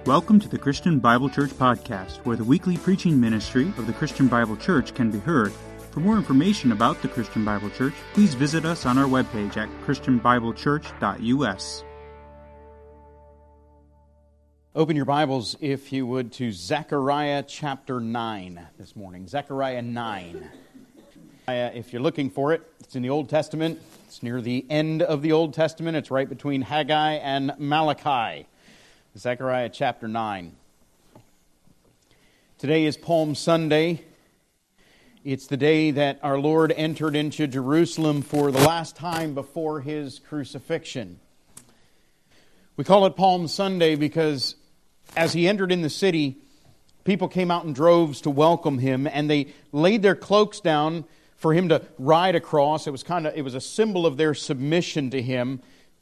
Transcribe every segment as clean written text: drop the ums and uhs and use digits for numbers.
Welcome to the Christian Bible Church Podcast, where the weekly preaching ministry of the Christian Bible Church can be heard. For more information about the Christian Bible Church, please visit us on our webpage at christianbiblechurch.us. Open your Bibles, if you would, to Zechariah chapter 9 this morning. Zechariah 9. If you're looking for it, it's in the Old Testament. It's near the end of the Old Testament. It's right between Haggai and Malachi. Zechariah chapter 9. Today is Palm Sunday. It's the day that our Lord entered into Jerusalem for the last time before His crucifixion. We call it Palm Sunday because as He entered in the city, people came out in droves to welcome Him, and they laid their cloaks down for Him to ride across. It was a symbol of their submission to Him,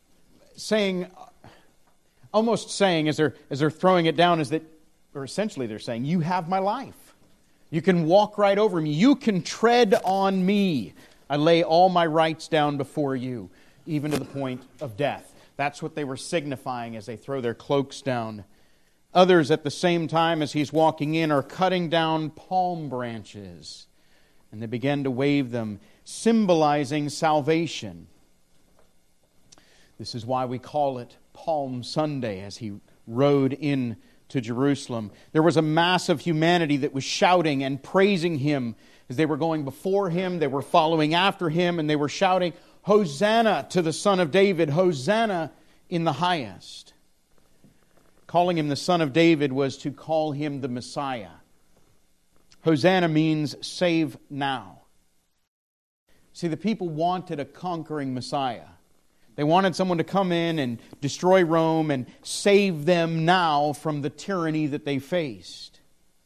almost saying, as they're throwing it down, essentially they're saying, "You have my life. You can walk right over me. You can tread on me. I lay all my rights down before you, even to the point of death." That's what they were signifying as they throw their cloaks down. Others, at the same time as He's walking in, are cutting down palm branches, and they begin to wave them, symbolizing salvation. This is why we call it Palm Sunday, as He rode in to Jerusalem. There was a mass of humanity that was shouting and praising Him as they were going before Him, they were following after Him, and they were shouting, "Hosanna to the Son of David, Hosanna in the highest." Calling Him the Son of David was to call Him the Messiah. Hosanna means save now. See, the people wanted a conquering Messiah. They wanted someone to come in and destroy Rome and save them now from the tyranny that they faced.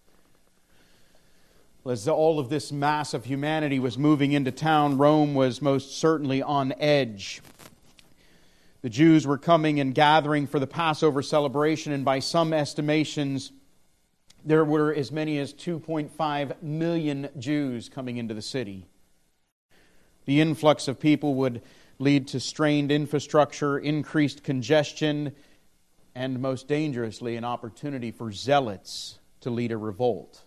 As all of this mass of humanity was moving into town, Rome was most certainly on edge. The Jews were coming and gathering for the Passover celebration, and by some estimations, there were as many as 2.5 million Jews coming into the city. The influx of people would lead to strained infrastructure, increased congestion, and most dangerously, an opportunity for zealots to lead a revolt.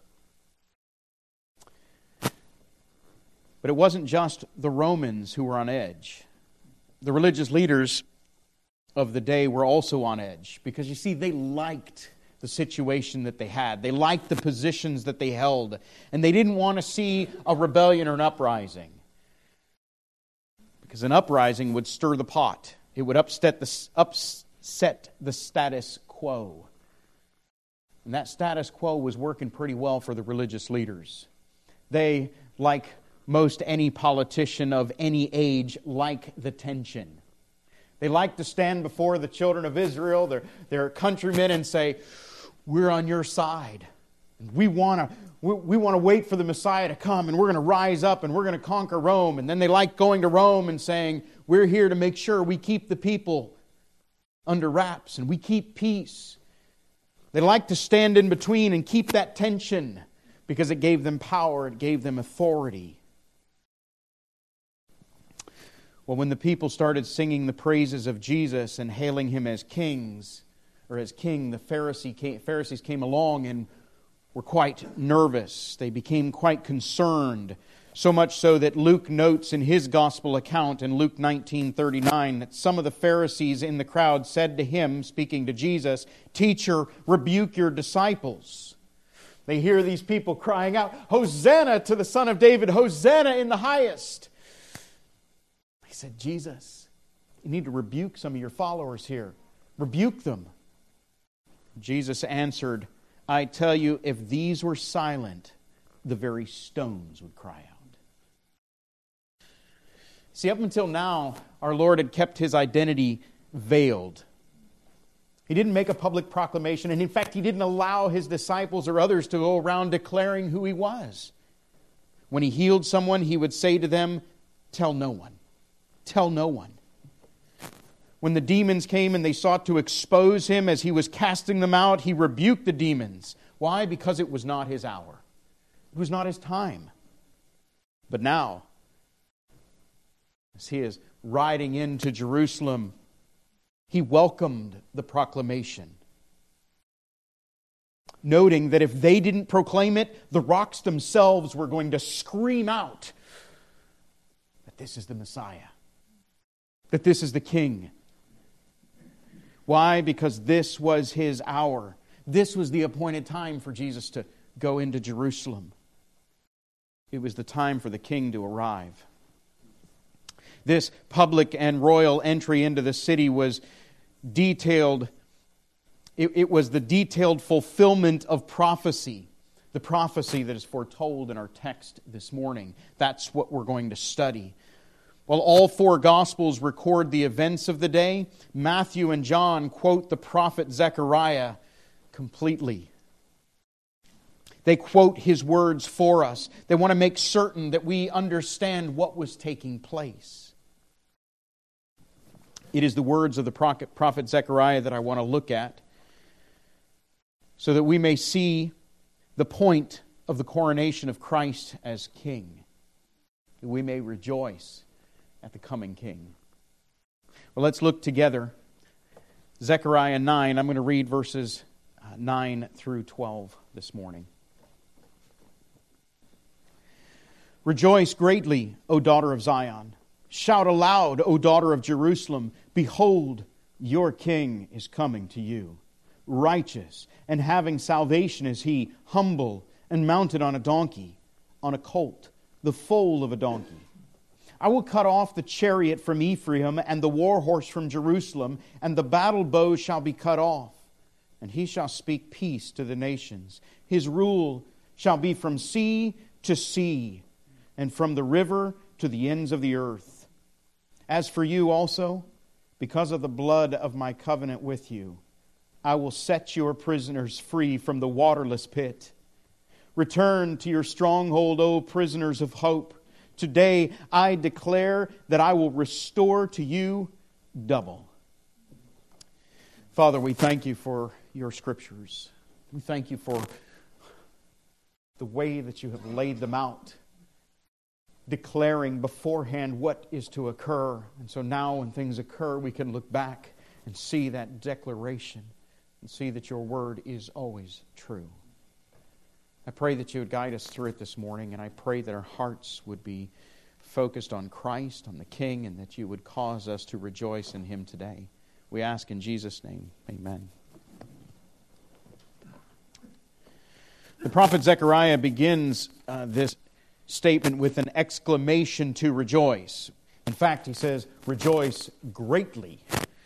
But it wasn't just the Romans who were on edge. The religious leaders of the day were also on edge, because you see, they liked the situation that they had. They liked the positions that they held, and they didn't want to see a rebellion or an uprising. Because an uprising would stir the pot. It would upset the status quo. And that status quo was working pretty well for the religious leaders. They, like most any politician of any age, like the tension. They like to stand before the children of Israel, their countrymen, and say, "We're on your side. We want to wait for the Messiah to come, and we're going to rise up, and we're going to conquer Rome." And then they like going to Rome and saying, "We're here to make sure we keep the people under wraps, and we keep peace." They like to stand in between and keep that tension, because it gave them power, it gave them authority. Well, when the people started singing the praises of Jesus and hailing Him as kings, or as king, the Pharisees came along and were quite nervous. They became quite concerned. So much so that Luke notes in his gospel account in Luke 19:39 that some of the Pharisees in the crowd said to Him, speaking to Jesus, "Teacher, rebuke your disciples." They hear these people crying out, "Hosanna to the Son of David, Hosanna in the highest." He said, "Jesus, you need to rebuke some of your followers here. Rebuke them." Jesus answered, "I tell you, if these were silent, the very stones would cry out." See, up until now, our Lord had kept His identity veiled. He didn't make a public proclamation, and in fact, He didn't allow His disciples or others to go around declaring who He was. When He healed someone, He would say to them, "Tell no one. Tell no one." When the demons came and they sought to expose Him as He was casting them out, He rebuked the demons. Why? Because it was not His hour. It was not His time. But now, as He is riding into Jerusalem, He welcomed the proclamation. noting that if they didn't proclaim it, the rocks themselves were going to scream out that this is the Messiah, that this is the King. Why? Because this was His hour. This was the appointed time for Jesus to go into Jerusalem. It was the time for the King to arrive. This public and royal entry into the city was detailed. It was the detailed fulfillment of prophecy. The prophecy that is foretold in our text this morning. That's what we're going to study. While all four Gospels record the events of the day, Matthew and John quote the prophet Zechariah completely. They quote his words for us. They want to make certain that we understand what was taking place. It is the words of the prophet Zechariah that I want to look at so that we may see the point of the coronation of Christ as King, that we may rejoice at the coming King. Well, let's look together. Zechariah 9, I'm going to read verses 9 through 12 this morning. Rejoice greatly, O daughter of Zion. Shout aloud, O daughter of Jerusalem. Behold, your King is coming to you. Righteous and having salvation is He, humble and mounted on a donkey, on a colt, the foal of a donkey. I will cut off the chariot from Ephraim and the war horse from Jerusalem, and the battle bow shall be cut off. And He shall speak peace to the nations. His rule shall be from sea to sea, and from the river to the ends of the earth. As for you also, because of the blood of my covenant with you, I will set your prisoners free from the waterless pit. Return to your stronghold, O prisoners of hope. Today I declare that I will restore to you double. Father, we thank you for your Scriptures. We thank you for the way that you have laid them out, declaring beforehand what is to occur. And so now when things occur, we can look back and see that declaration and see that your word is always true. I pray that you would guide us through it this morning, and I pray that our hearts would be focused on Christ, on the King, and that you would cause us to rejoice in Him today. We ask in Jesus' name, amen. The prophet Zechariah begins this statement with an exclamation to rejoice. In fact, he says, rejoice greatly.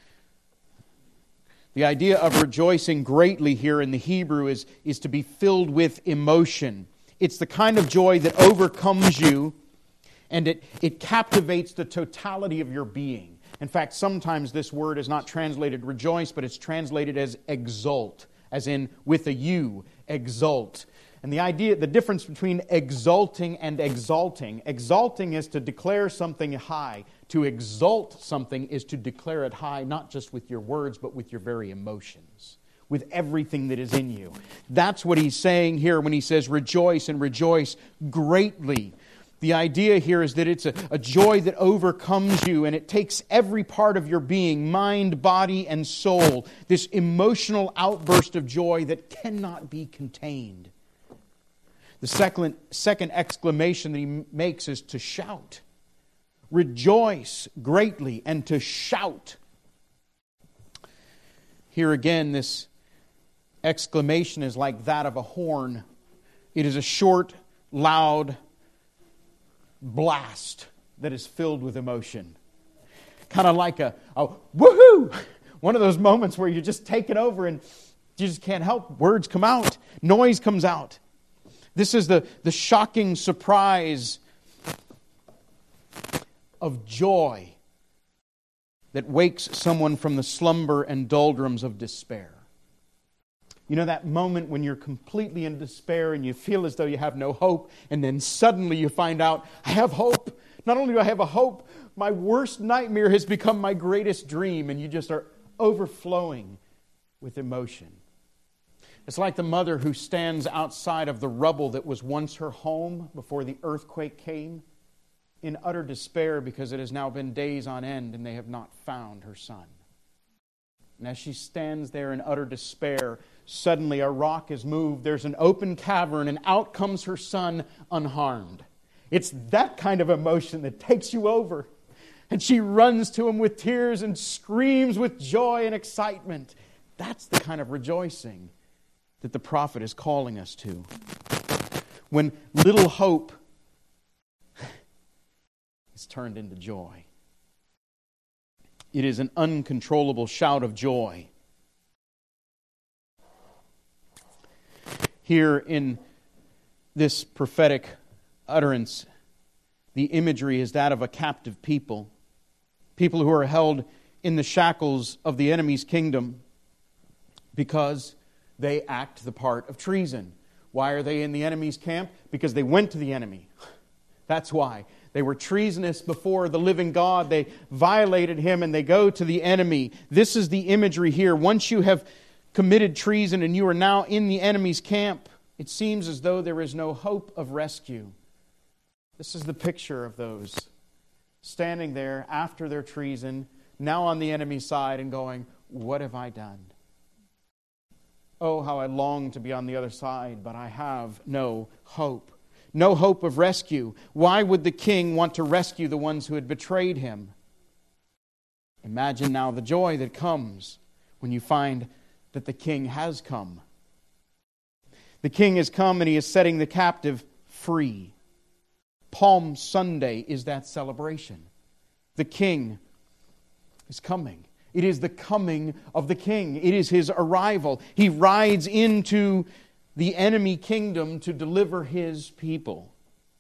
The idea of rejoicing greatly here in the Hebrew is to be filled with emotion. It's the kind of joy that overcomes you, and it captivates the totality of your being. In fact, sometimes this word is not translated rejoice, but it's translated as exult, as in with a U, exult. And the difference between exulting and exalting is to declare something high. To exalt something is to declare it high, not just with your words, but with your very emotions, with everything that is in you. That's what he's saying here when he says rejoice and rejoice greatly. The idea here is that it's a joy that overcomes you, and it takes every part of your being, mind, body, and soul. This emotional outburst of joy that cannot be contained. The second exclamation that he makes is to shout. Rejoice greatly and to shout. Here again, this exclamation is like that of a horn. It is a short, loud blast that is filled with emotion. Kind of like a woohoo! One of those moments where you're just taken over and you just can't help. Words come out. Noise comes out. This is the shocking surprise of joy that wakes someone from the slumber and doldrums of despair. You know that moment when you're completely in despair and you feel as though you have no hope, and then suddenly you find out, I have hope. Not only do I have a hope, my worst nightmare has become my greatest dream, and you just are overflowing with emotion. It's like the mother who stands outside of the rubble that was once her home before the earthquake came, in utter despair because it has now been days on end and they have not found her son. And as she stands there in utter despair, suddenly a rock is moved. There's an open cavern, and out comes her son unharmed. It's that kind of emotion that takes you over. And she runs to him with tears and screams with joy and excitement. That's the kind of rejoicing that the prophet is calling us to. When little hope is turned into joy. It is an uncontrollable shout of joy. Here in this prophetic utterance, the imagery is that of a captive people. People who are held in the shackles of the enemy's kingdom because they act the part of treason. Why are they in the enemy's camp? Because they went to the enemy. That's why. They were treasonous before the living God. They violated Him and they go to the enemy. This is the imagery here. Once you have committed treason and you are now in the enemy's camp, it seems as though there is no hope of rescue. This is the picture of those standing there after their treason, now on the enemy's side and going, what have I done? Oh, how I long to be on the other side, but I have no hope. No hope of rescue. Why would the king want to rescue the ones who had betrayed him? Imagine now the joy that comes when you find that the king has come. The king has come and he is setting the captive free. Palm Sunday is that celebration. The king is coming. It is the coming of the king. It is his arrival. He rides into the enemy kingdom to deliver his people.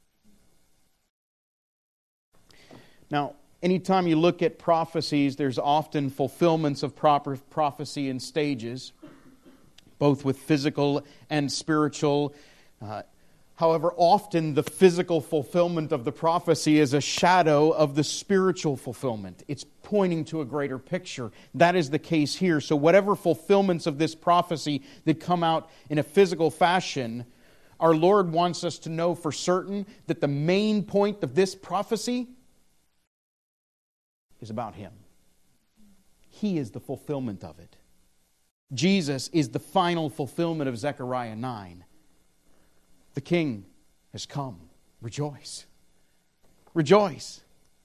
Now, anytime you look at prophecies, there's often fulfillments of prophecy in stages, both with physical and spiritual. However, often the physical fulfillment of the prophecy is a shadow of the spiritual fulfillment. It's pointing to a greater picture. That is the case here. So whatever fulfillments of this prophecy that come out in a physical fashion, our Lord wants us to know for certain that the main point of this prophecy is about Him. He is the fulfillment of it. Jesus is the final fulfillment of Zechariah 9. The King has come. Rejoice. Rejoice.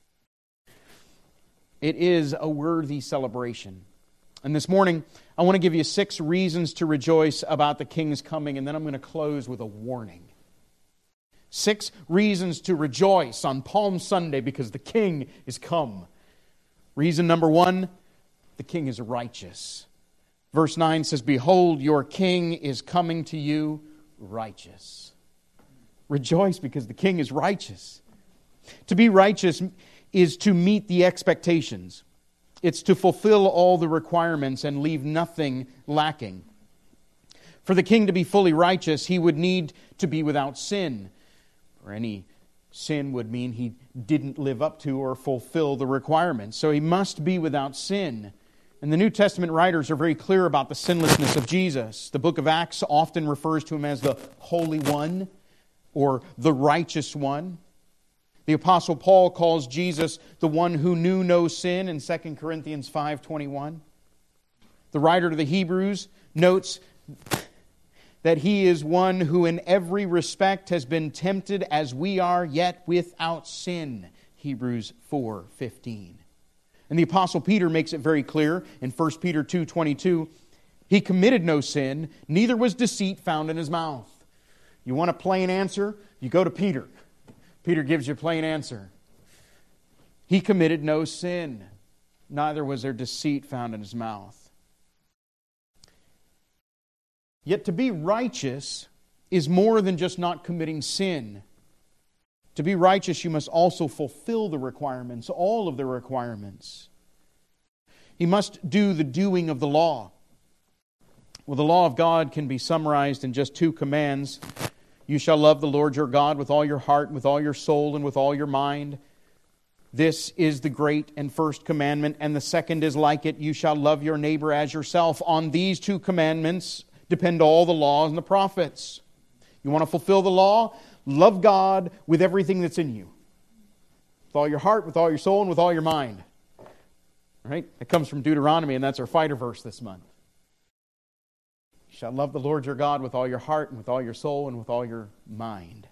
It is a worthy celebration. And this morning, I want to give you 6 reasons to rejoice about the King's coming, and then I'm going to close with a warning. 6 reasons to rejoice on Palm Sunday because the King is come. Reason number 1, the King is righteous. Verse 9 says, "Behold, your King is coming to you righteous." Rejoice because the King is righteous. To be righteous is to meet the expectations. It's to fulfill all the requirements and leave nothing lacking. For the King to be fully righteous, He would need to be without sin. Or any sin would mean He didn't live up to or fulfill the requirements. So He must be without sin. And the New Testament writers are very clear about the sinlessness of Jesus. The book of Acts often refers to Him as the Holy One, or the righteous one. The Apostle Paul calls Jesus the one who knew no sin in 2 Corinthians 5:21. The writer to the Hebrews notes that He is one who in every respect has been tempted as we are, yet without sin. Hebrews 4:15. And the Apostle Peter makes it very clear in 1 Peter 2:22. He committed no sin, neither was deceit found in His mouth. You want a plain answer? You go to Peter. Peter gives you a plain answer. He committed no sin. Neither was there deceit found in His mouth. Yet to be righteous is more than just not committing sin. To be righteous, you must also fulfill the requirements, all of the requirements. He must do the doing of the law. Well, the law of God can be summarized in just 2 commands. You shall love the Lord your God with all your heart, with all your soul, and with all your mind. This is the great and first commandment, and the second is like it. You shall love your neighbor as yourself. On these 2 commandments depend all the laws and the prophets. You want to fulfill the law? Love God with everything that's in you. With all your heart, with all your soul, and with all your mind. Right? It comes from Deuteronomy, and that's our fighter verse this month. You shall love the Lord your God with all your heart and with all your soul and with all your mind.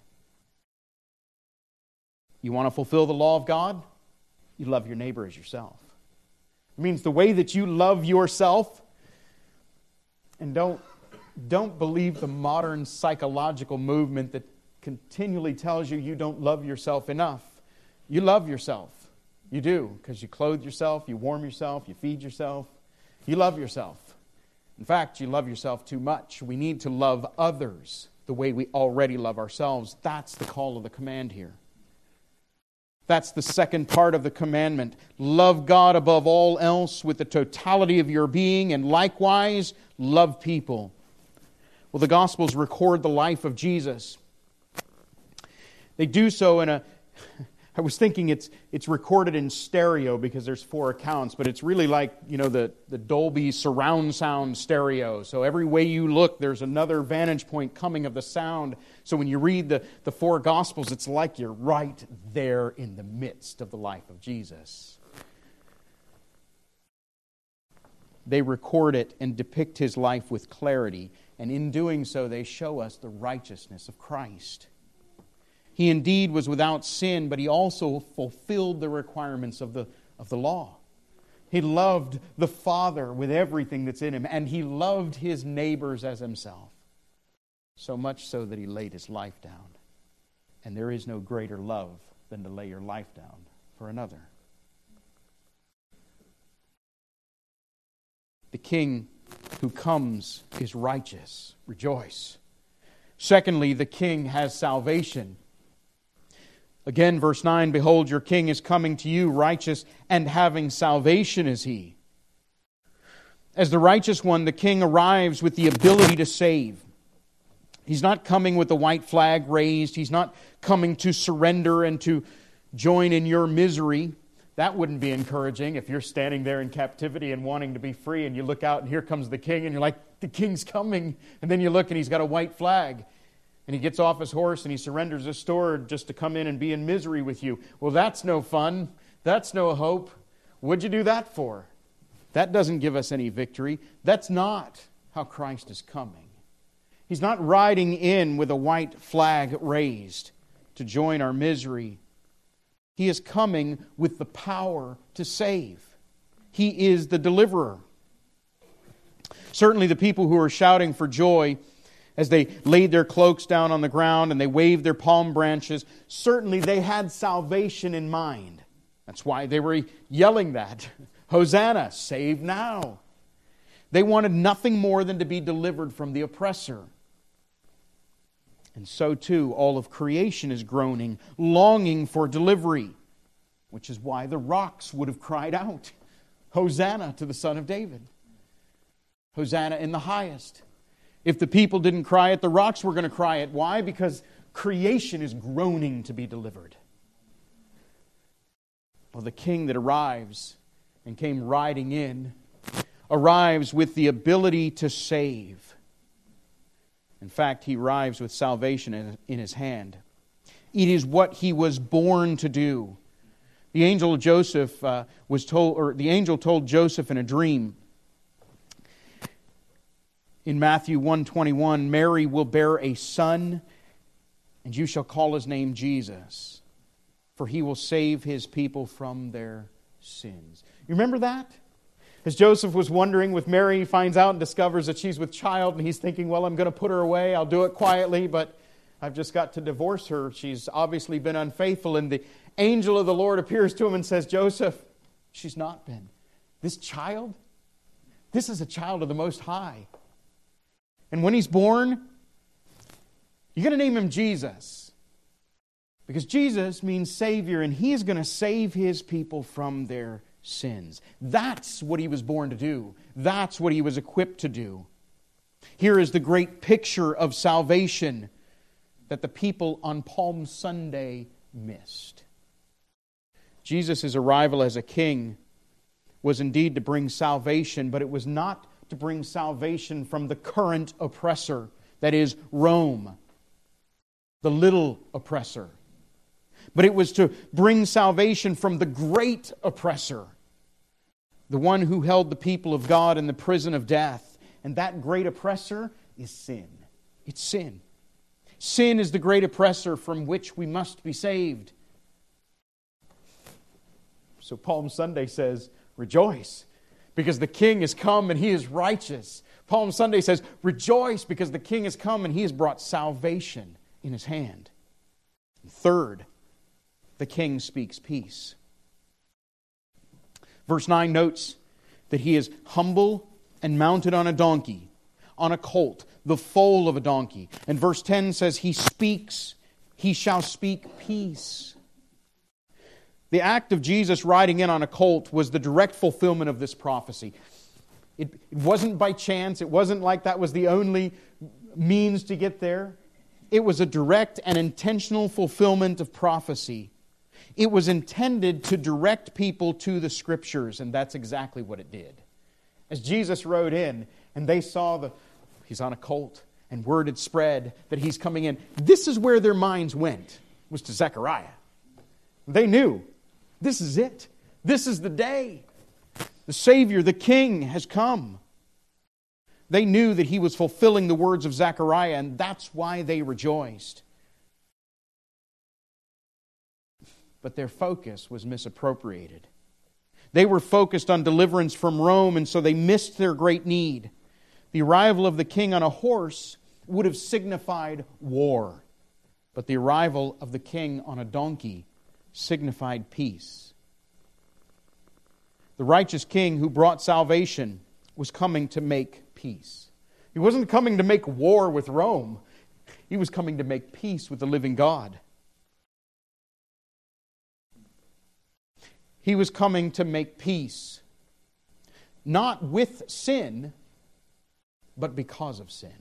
You want to fulfill the law of God? You love your neighbor as yourself. It means the way that you love yourself, and don't believe the modern psychological movement that continually tells you you don't love yourself enough. You love yourself. You do, because you clothe yourself, you warm yourself, you feed yourself. You love yourself. In fact, you love yourself too much. We need to love others the way we already love ourselves. That's the call of the command here. That's the second part of the commandment. Love God above all else with the totality of your being, and likewise, love people. Well, the Gospels record the life of Jesus. They do so in a... I was thinking it's recorded in stereo because there's 4 accounts, but it's really like, the Dolby surround sound stereo. So every way you look, there's another vantage point coming of the sound. So when you read the 4 Gospels, it's like you're right there in the midst of the life of Jesus. They record it and depict His life with clarity, and in doing so, they show us the righteousness of Christ. He indeed was without sin, but He also fulfilled the requirements of the law. He loved the Father with everything that's in Him, and He loved His neighbors as Himself. So much so that He laid His life down. And there is no greater love than to lay your life down for another. The King who comes is righteous. Rejoice. Secondly, the King has salvation. Again, verse 9, behold, your King is coming to you, righteous and having salvation is He. As the righteous one, the King arrives with the ability to save. He's not coming with the white flag raised. He's not coming to surrender and to join in your misery. That wouldn't be encouraging if you're standing there in captivity and wanting to be free, and you look out and here comes the King, and you're like, the King's coming. And then you look and He's got a white flag. And He gets off His horse and He surrenders His sword just to come in and be in misery with you. Well, that's no fun. That's no hope. What'd you do that for? That doesn't give us any victory. That's not how Christ is coming. He's not riding in with a white flag raised to join our misery. He is coming with the power to save. He is the deliverer. Certainly the people who are shouting for joy as they laid their cloaks down on the ground and they waved their palm branches, certainly they had salvation in mind. That's why they were yelling that. Hosanna, save now. They wanted nothing more than to be delivered from the oppressor. And so too, all of creation is groaning, longing for delivery, which is why the rocks would have cried out, Hosanna to the Son of David. Hosanna in the highest. If the people didn't cry it, the rocks were going to cry it. Why? Because creation is groaning to be delivered. Well, the King that arrives and came riding in arrives with the ability to save. In fact, He arrives with salvation in His hand. It is what He was born to do. The angel told Joseph in a dream. In Matthew 1:21, Mary will bear a son, and you shall call His name Jesus, for He will save His people from their sins. You remember that? As Joseph was wondering with Mary, he finds out and discovers that she's with child, and he's thinking, well, I'm going to put her away. I'll do it quietly, but I've just got to divorce her. She's obviously been unfaithful. And the angel of the Lord appears to him and says, Joseph, she's not been. This child, this is a child of the Most High. And when he's born, you're going to name him Jesus. Because Jesus means Savior, and He is going to save His people from their sins. That's what He was born to do. That's what He was equipped to do. Here is the great picture of salvation that the people on Palm Sunday missed. Jesus' arrival as a king was indeed to bring salvation, but it was not to bring salvation from the current oppressor, that is, Rome, the little oppressor. But it was to bring salvation from the great oppressor, the one who held the people of God in the prison of death. And that great oppressor is sin. It's sin. Sin is the great oppressor from which we must be saved. So Palm Sunday says, rejoice, because the King has come and He is righteous. Palm Sunday says, rejoice, because the King has come and He has brought salvation in His hand. And third, the King speaks peace. Verse 9 notes that He is humble and mounted on a donkey, on a colt, the foal of a donkey. And verse 10 says, He shall speak peace. The act of Jesus riding in on a colt was the direct fulfillment of this prophecy. It wasn't by chance. It wasn't like that was the only means to get there. It was a direct and intentional fulfillment of prophecy. It was intended to direct people to the Scriptures, and that's exactly what it did. As Jesus rode in, and they saw He's on a colt, and word had spread that He's coming in. This is where their minds went, was to Zechariah. They knew, this is it. This is the day. The Savior, the King, has come. They knew that He was fulfilling the words of Zechariah, and that's why they rejoiced. But their focus was misappropriated. They were focused on deliverance from Rome, and so they missed their great need. The arrival of the King on a horse would have signified war, but the arrival of the King on a donkey signified peace. The righteous King who brought salvation was coming to make peace. He wasn't coming to make war with Rome. He was coming to make peace with the living God. He was coming to make peace, not with sin, but because of sin.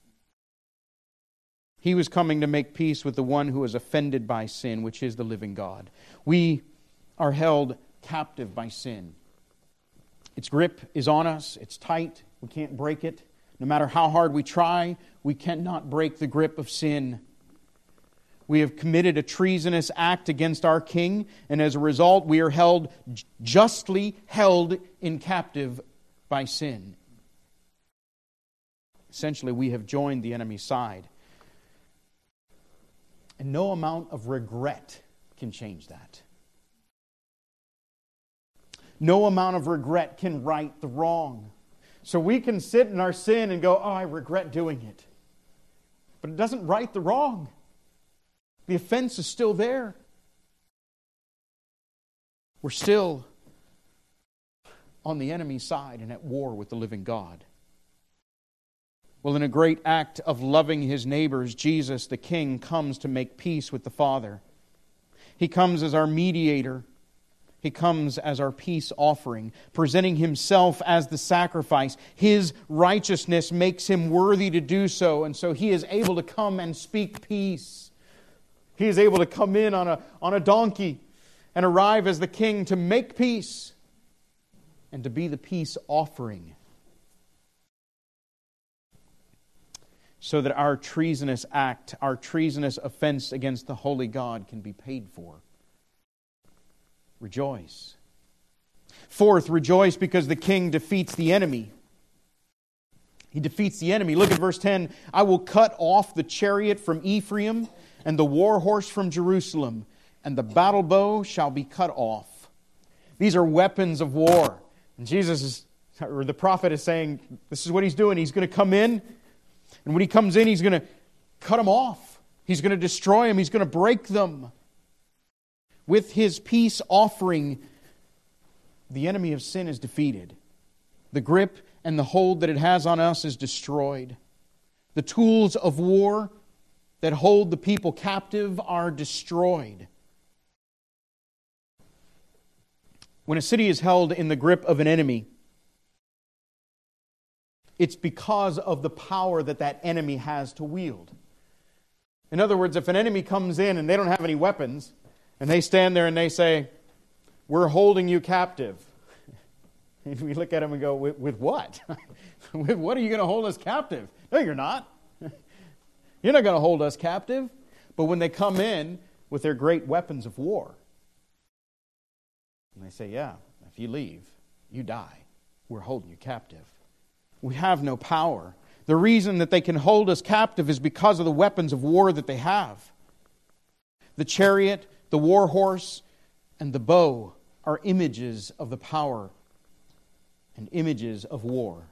He was coming to make peace with the one who is offended by sin, which is the living God. We are held captive by sin. Its grip is on us. It's tight. We can't break it. No matter how hard we try, we cannot break the grip of sin. We have committed a treasonous act against our King, and as a result, we are justly held in captive by sin. Essentially, we have joined the enemy's side. And no amount of regret can change that. No amount of regret can right the wrong. So we can sit in our sin and go, I regret doing it. But it doesn't right the wrong. The offense is still there. We're still on the enemy's side and at war with the living God. Well, in a great act of loving His neighbors, Jesus, the King, comes to make peace with the Father. He comes as our mediator. He comes as our peace offering, presenting Himself as the sacrifice. His righteousness makes Him worthy to do so, and so He is able to come and speak peace. He is able to come in on a donkey and arrive as the King to make peace and to be the peace offering, so that our treasonous act, our treasonous offense against the holy God can be paid for. Rejoice. Fourth, rejoice because the King defeats the enemy. He defeats the enemy. Look at verse 10. I will cut off the chariot from Ephraim and the war horse from Jerusalem, and the battle bow shall be cut off. These are weapons of war. And the prophet is saying, this is what He's doing. He's going to come in, and when He comes in, He's going to cut them off. He's going to destroy them. He's going to break them. With His peace offering, the enemy of sin is defeated. The grip and the hold that it has on us is destroyed. The tools of war that hold the people captive are destroyed. When a city is held in the grip of an enemy, it's because of the power that enemy has to wield. In other words, if an enemy comes in and they don't have any weapons, and they stand there and they say, we're holding you captive. And we look at them and go, with what? With what are you going to hold us captive? No, you're not. You're not going to hold us captive. But when they come in with their great weapons of war, and they say, yeah, if you leave, you die. We're holding you captive. We have no power. The reason that they can hold us captive is because of the weapons of war that they have. The chariot, the war horse, and the bow are images of the power and images of war.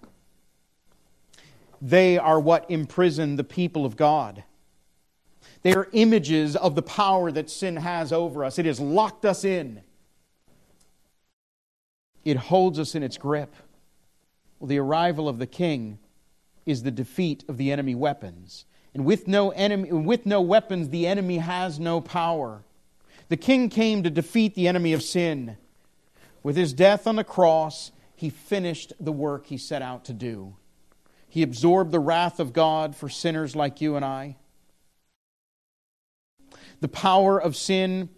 They are what imprison the people of God. They are images of the power that sin has over us. It has locked us in. It holds us in its grip. Well, the arrival of the King is the defeat of the enemy weapons. And with no weapons, the enemy has no power. The King came to defeat the enemy of sin. With His death on the cross, He finished the work He set out to do. He absorbed the wrath of God for sinners like you and I. The power of sin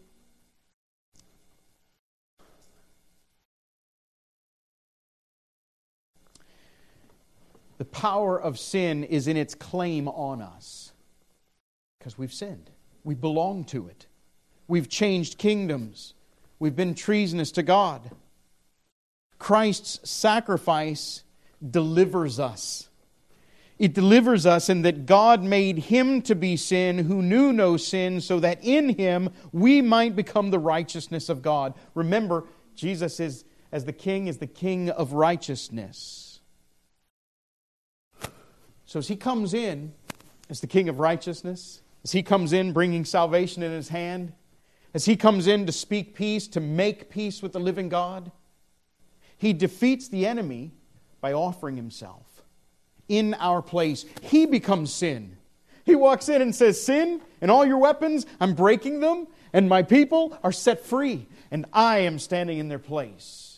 is in its claim on us. Because we've sinned. We belong to it. We've changed kingdoms. We've been treasonous to God. Christ's sacrifice delivers us. It delivers us in that God made Him to be sin who knew no sin, so that in Him we might become the righteousness of God. Remember, Jesus is the King of righteousness. So as He comes in as the King of righteousness, as He comes in bringing salvation in His hand, as He comes in to speak peace, to make peace with the living God, He defeats the enemy by offering Himself in our place. He becomes sin. He walks in and says, sin and all your weapons, I'm breaking them, and my people are set free, and I am standing in their place.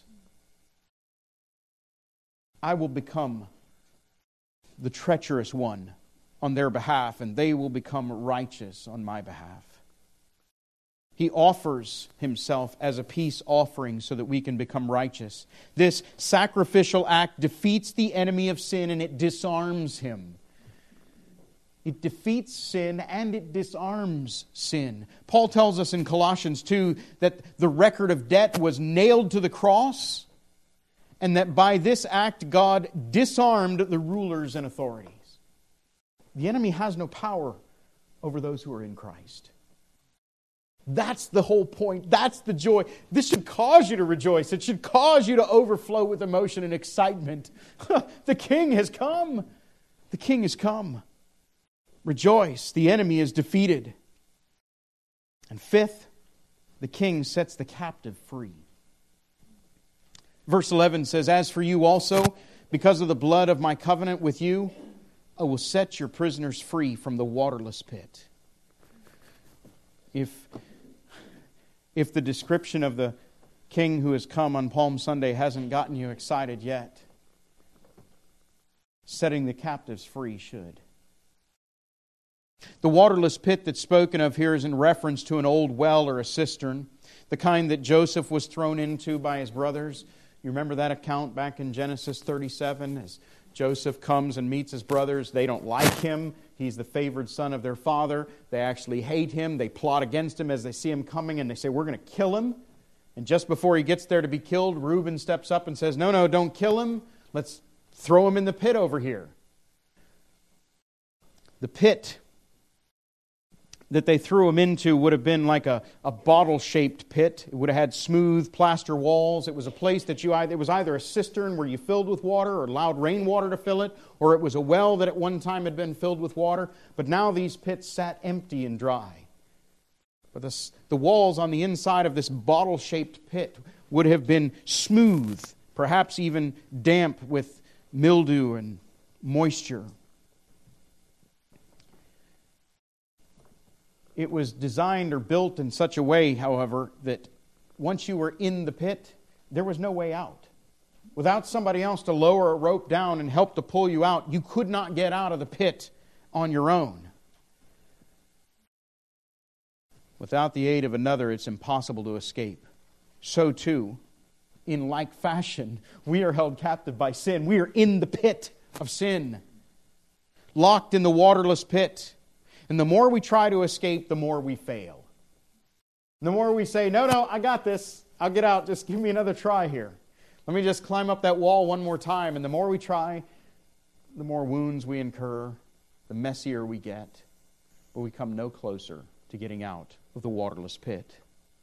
I will become the treacherous one on their behalf, and they will become righteous on my behalf. He offers Himself as a peace offering so that we can become righteous. This sacrificial act defeats the enemy of sin and it disarms him. It defeats sin and it disarms sin. Paul tells us in Colossians 2 that the record of debt was nailed to the cross, and that by this act God disarmed the rulers and authorities. The enemy has no power over those who are in Christ. That's the whole point. That's the joy. This should cause you to rejoice. It should cause you to overflow with emotion and excitement. The King has come. The King has come. Rejoice. The enemy is defeated. And fifth, the King sets the captive free. Verse 11 says, as for you also, because of the blood of my covenant with you, I will set your prisoners free from the waterless pit. If the description of the King who has come on Palm Sunday hasn't gotten you excited yet, setting the captives free should. The waterless pit that's spoken of here is in reference to an old well or a cistern, the kind that Joseph was thrown into by his brothers. You remember that account back in Genesis 37 as Joseph comes and meets his brothers. They don't like him. He's the favored son of their father. They actually hate him. They plot against him as they see him coming, and they say, we're going to kill him. And just before he gets there to be killed, Reuben steps up and says, no, don't kill him. Let's throw him in the pit over here. The pit that they threw him into would have been like a bottle-shaped pit. It would have had smooth plaster walls. It was a place that it was either a cistern where you filled with water or allowed rainwater to fill it, or it was a well that at one time had been filled with water. But now these pits sat empty and dry. But the walls on the inside of this bottle-shaped pit would have been smooth, perhaps even damp with mildew and moisture. It was designed or built in such a way, however, that once you were in the pit, there was no way out. Without somebody else to lower a rope down and help to pull you out, you could not get out of the pit on your own. Without the aid of another, it's impossible to escape. So too, in like fashion, we are held captive by sin. We are in the pit of sin, locked in the waterless pit. And the more we try to escape, the more we fail. The more we say, no, I got this. I'll get out. Just give me another try here. Let me just climb up that wall one more time. And the more we try, the more wounds we incur, the messier we get. But we come no closer to getting out of the waterless pit.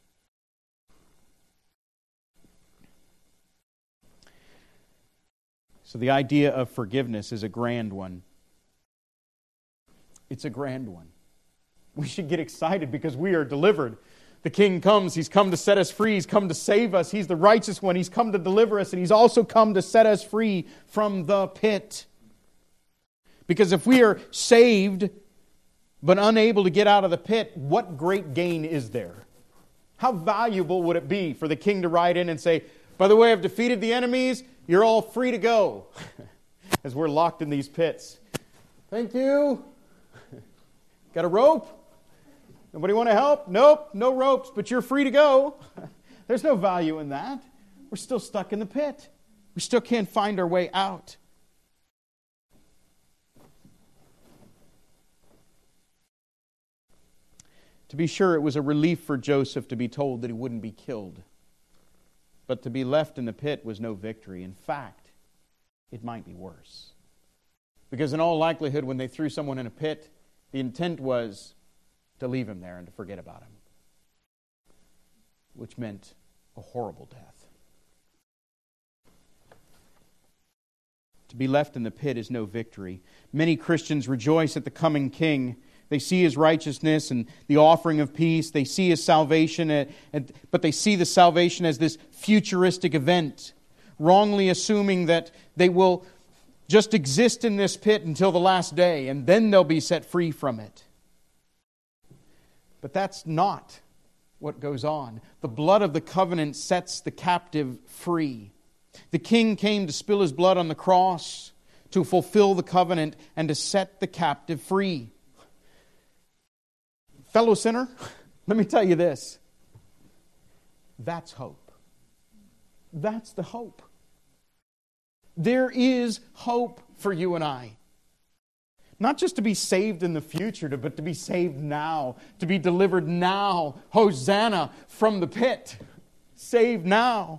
So the idea of forgiveness is a grand one. It's a grand one. We should get excited because we are delivered. The King comes. He's come to set us free. He's come to save us. He's the righteous one. He's come to deliver us. And He's also come to set us free from the pit. Because if we are saved but unable to get out of the pit, what great gain is there? How valuable would it be for the King to ride in and say, by the way, I've defeated the enemies. You're all free to go. As we're locked in these pits. Thank you. Got a rope? Nobody want to help? Nope, no ropes, but you're free to go. There's no value in that. We're still stuck in the pit. We still can't find our way out. To be sure, it was a relief for Joseph to be told that he wouldn't be killed. But to be left in the pit was no victory. In fact, it might be worse. Because in all likelihood, when they threw someone in a pit, the intent was to leave him there and to forget about him. Which meant a horrible death. To be left in the pit is no victory. Many Christians rejoice at the coming King. They see His righteousness and the offering of peace. They see His salvation, but they see the salvation as this futuristic event, wrongly assuming that they will just exist in this pit until the last day, and then they'll be set free from it. But that's not what goes on. The blood of the covenant sets the captive free. The King came to spill His blood on the cross to fulfill the covenant and to set the captive free. Fellow sinner, let me tell you this. That's hope. That's the hope. There is hope for you and I. Not just to be saved in the future, but to be saved now. To be delivered now. Hosanna from the pit. Saved now.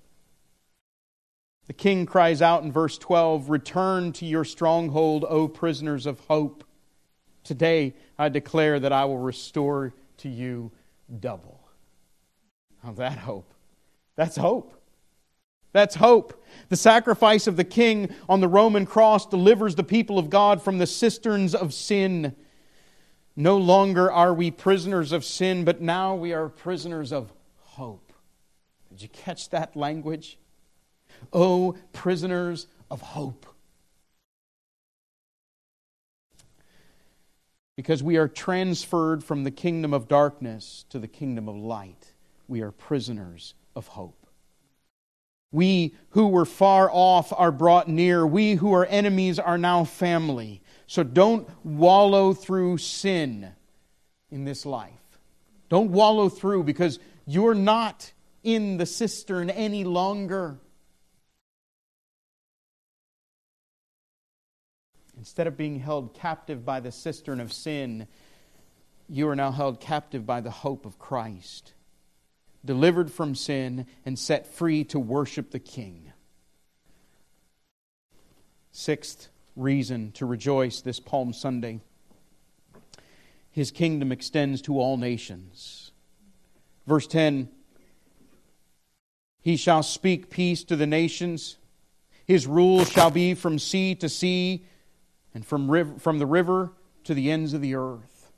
The King cries out in verse 12, "Return to your stronghold, O prisoners of hope. Today I declare that I will restore to you double." How's that hope? That's hope. That's hope. The sacrifice of the King on the Roman cross delivers the people of God from the cisterns of sin. No longer are we prisoners of sin, but now we are prisoners of hope. Did you catch that language? Oh, prisoners of hope. Because we are transferred from the kingdom of darkness to the kingdom of light. We are prisoners of hope. We who were far off are brought near. We who are enemies are now family. So don't wallow through sin in this life. Don't wallow through, because you're not in the cistern any longer. Instead of being held captive by the cistern of sin, you are now held captive by the hope of Christ. Delivered from sin and set free to worship the King. Sixth reason to rejoice this Palm Sunday. His kingdom extends to all nations. Verse 10, He shall speak peace to the nations. His rule shall be from sea to sea, and from the river to the ends of the earth.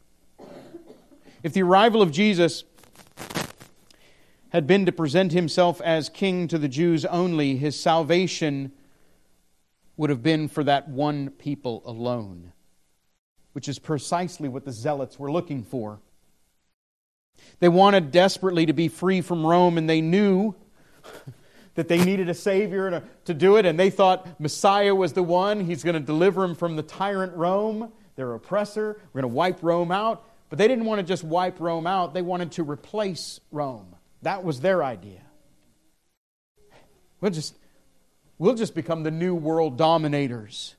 If the arrival of Jesus had been to present Himself as King to the Jews only, His salvation would have been for that one people alone, which is precisely what the Zealots were looking for. They wanted desperately to be free from Rome, and they knew that they needed a Savior to do it, and they thought Messiah was the one. He's going to deliver them from the tyrant Rome, their oppressor. We're going to wipe Rome out. But they didn't want to just wipe Rome out. They wanted to replace Rome. That was their idea. We'll just become the new world dominators.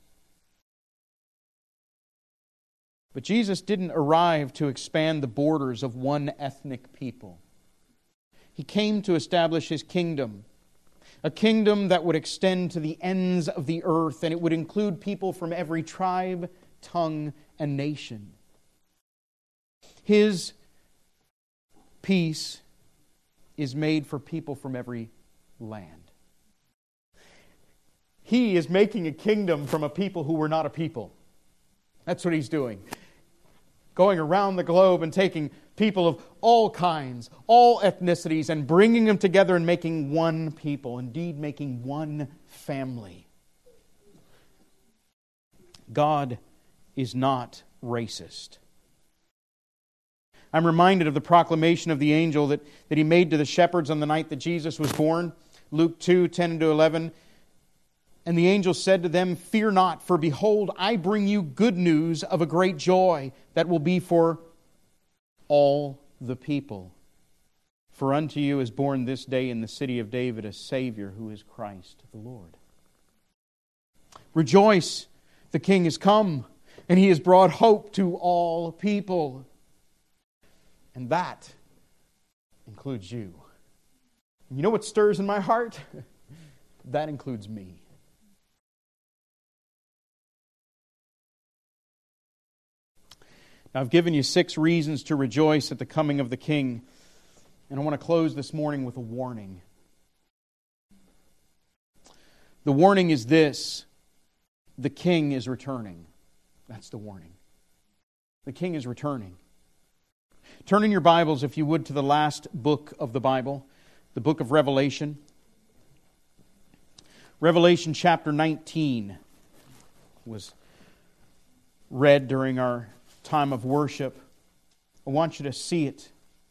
But Jesus didn't arrive to expand the borders of one ethnic people. He came to establish His kingdom. A kingdom that would extend to the ends of the earth, and it would include people from every tribe, tongue, and nation. His peace is made for people from every land. He is making a kingdom from a people who were not a people. That's what He's doing. Going around the globe and taking people of all kinds, all ethnicities, and bringing them together and making one people. Indeed, making one family. God is not racist. I'm reminded of the proclamation of the angel that He made to the shepherds on the night that Jesus was born. Luke 2:10-11. And the angel said to them, "Fear not, for behold, I bring you good news of a great joy that will be for all the people. For unto you is born this day in the city of David a Savior, who is Christ the Lord." Rejoice, the King has come, and He has brought hope to all people. And that includes you. And you know what stirs in my heart? That includes me. Now, I've given you 6 reasons to rejoice at the coming of the King. And I want to close this morning with a warning. The warning is this: the King is returning. That's the warning. The King is returning. Turn in your Bibles, if you would, to the last book of the Bible, the book of Revelation. Revelation chapter 19 was read during our time of worship. I want you to see it.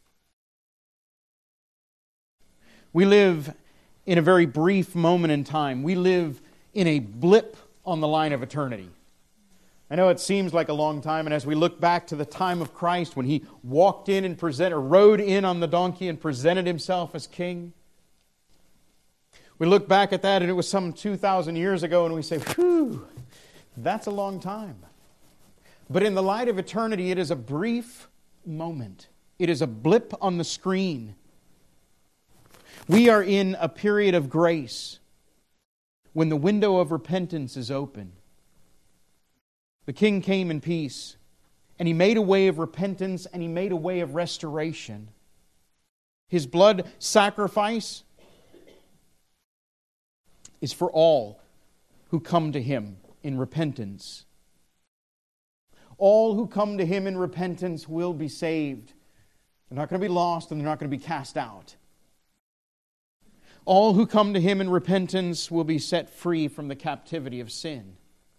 We live in a very brief moment in time. We live in a blip on the line of eternity. I know it seems like a long time, and as we look back to the time of Christ when He walked in and rode in on the donkey and presented Himself as King, we look back at that and it was some 2,000 years ago, and we say, whew, that's a long time. But in the light of eternity, it is a brief moment. It is a blip on the screen. We are in a period of grace when the window of repentance is open. The King came in peace, and He made a way of repentance, and He made a way of restoration. His blood sacrifice is for all who come to Him in repentance. All who come to Him in repentance will be saved. They're not going to be lost, and they're not going to be cast out. All who come to Him in repentance will be set free from the captivity of sin.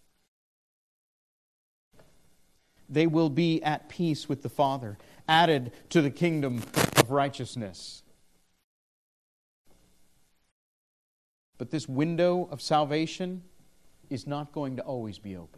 They will be at peace with the Father, added to the kingdom of righteousness. But this window of salvation is not going to always be open.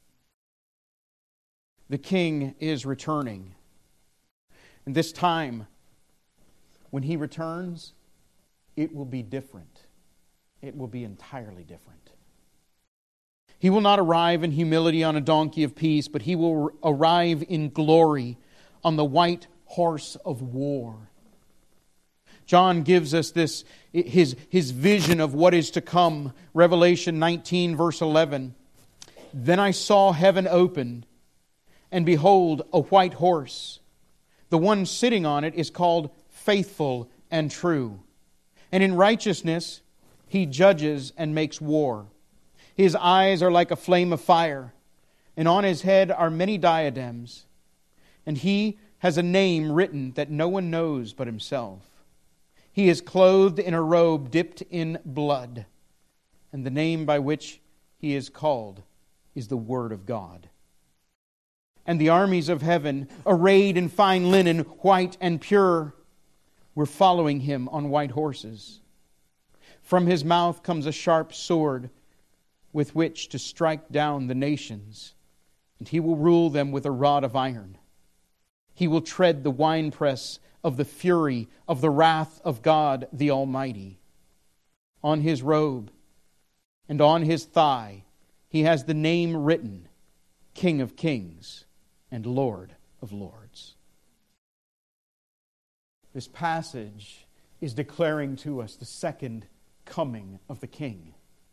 The King is returning. And this time, when He returns, it will be different. It will be entirely different. He will not arrive in humility on a donkey of peace, but He will arrive in glory on the white horse of war. John gives us this, his vision of what is to come. Revelation 19, verse 11. Then I saw heaven opened, and behold, a white horse. The one sitting on it is called Faithful and True. And in righteousness He judges and makes war. His eyes are like a flame of fire, and on His head are many diadems. And He has a name written that no one knows but Himself. He is clothed in a robe dipped in blood, and the name by which He is called is the Word of God. And the armies of heaven, arrayed in fine linen, white and pure, were following Him on white horses. From His mouth comes a sharp sword with which to strike down the nations, and He will rule them with a rod of iron. He will tread the winepress of the fury of the wrath of God the Almighty. On His robe and on His thigh He has the name written, King of Kings and Lord of Lords. This passage is declaring to us the second coming of the King.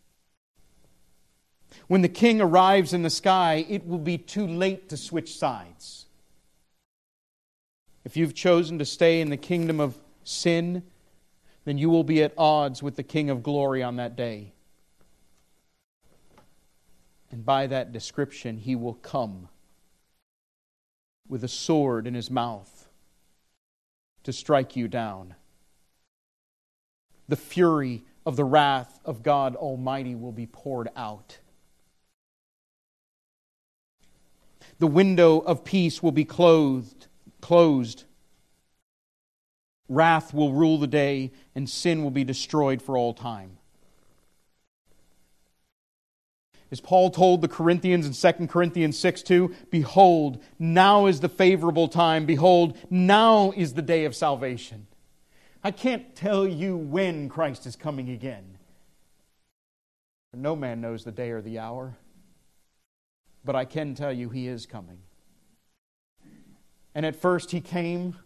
When the King arrives in the sky, it will be too late to switch sides. If you've chosen to stay in the kingdom of sin, then you will be at odds with the King of glory on that day. And by that description, He will come with a sword in His mouth to strike you down. The fury of the wrath of God Almighty will be poured out. The window of peace will be closed. Wrath will rule the day, and sin will be destroyed for all time. As Paul told the Corinthians in 2 Corinthians 6:2, "Behold, now is the favorable time. Behold, now is the day of salvation." I can't tell you when Christ is coming again. For no man knows the day or the hour. But I can tell you He is coming. And at first He came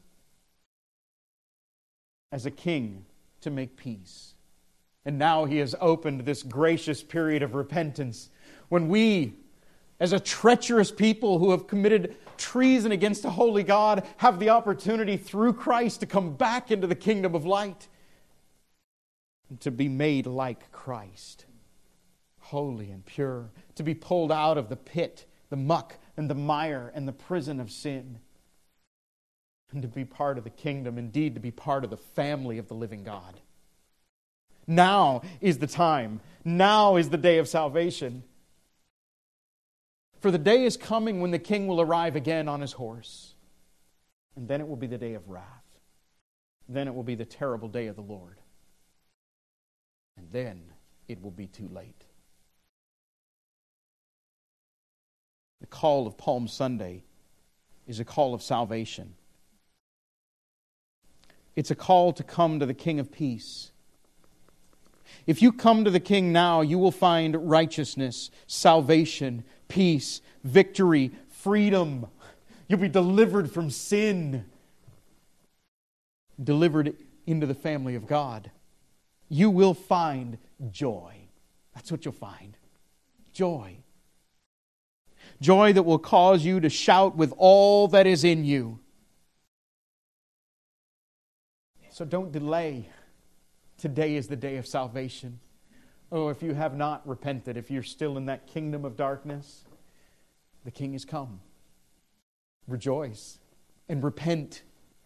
as a king to make peace. And now He has opened this gracious period of repentance when we, as a treacherous people who have committed treason against a holy God, have the opportunity through Christ to come back into the kingdom of light and to be made like Christ, holy and pure, to be pulled out of the pit, the muck and the mire and the prison of sin, and to be part of the kingdom, indeed to be part of the family of the living God. Now is the time. Now is the day of salvation. For the day is coming when the King will arrive again on His horse. And then it will be the day of wrath. Then it will be the terrible day of the Lord. And then it will be too late. The call of Palm Sunday is a call of salvation. It's a call to come to the King of Peace. If you come to the King now, you will find righteousness, salvation, peace, victory, freedom. You'll be delivered from sin, delivered into the family of God. You will find joy. That's what you'll find. Joy. Joy that will cause you to shout with all that is in you. So don't delay. Today is the day of salvation. Oh, if you have not repented, if you're still in that kingdom of darkness, the King has come. Rejoice and repent.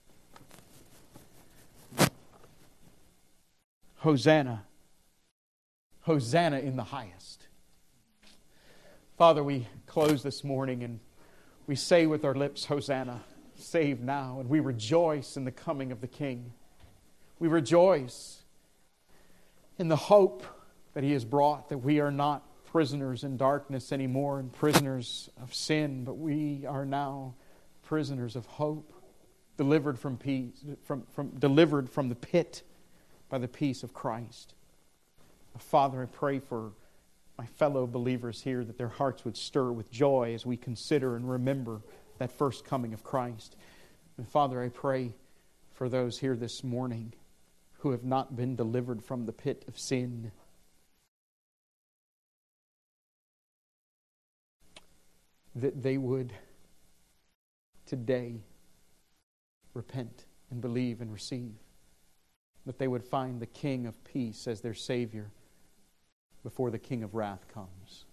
Hosanna. Hosanna in the highest. Father, we close this morning and we say with our lips, Hosanna, save now. And we rejoice in the coming of the King. We rejoice in the hope that He has brought, that we are not prisoners in darkness anymore and prisoners of sin, but we are now prisoners of hope, delivered from peace, delivered from the pit by the peace of Christ. Father, I pray for my fellow believers here that their hearts would stir with joy as we consider and remember that first coming of Christ. And Father, I pray for those here this morning who have not been delivered from the pit of sin. That they would today repent and believe and receive. That they would find the King of Peace as their Savior before the King of Wrath comes.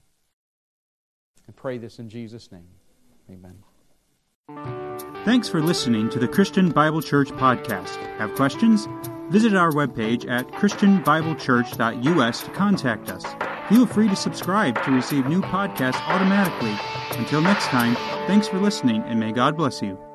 I pray this in Jesus' name. Amen. Thanks for listening to the Christian Bible Church podcast. Have questions? Visit our webpage at christianbiblechurch.us to contact us. Feel free to subscribe to receive new podcasts automatically. Until next time, thanks for listening, and may God bless you.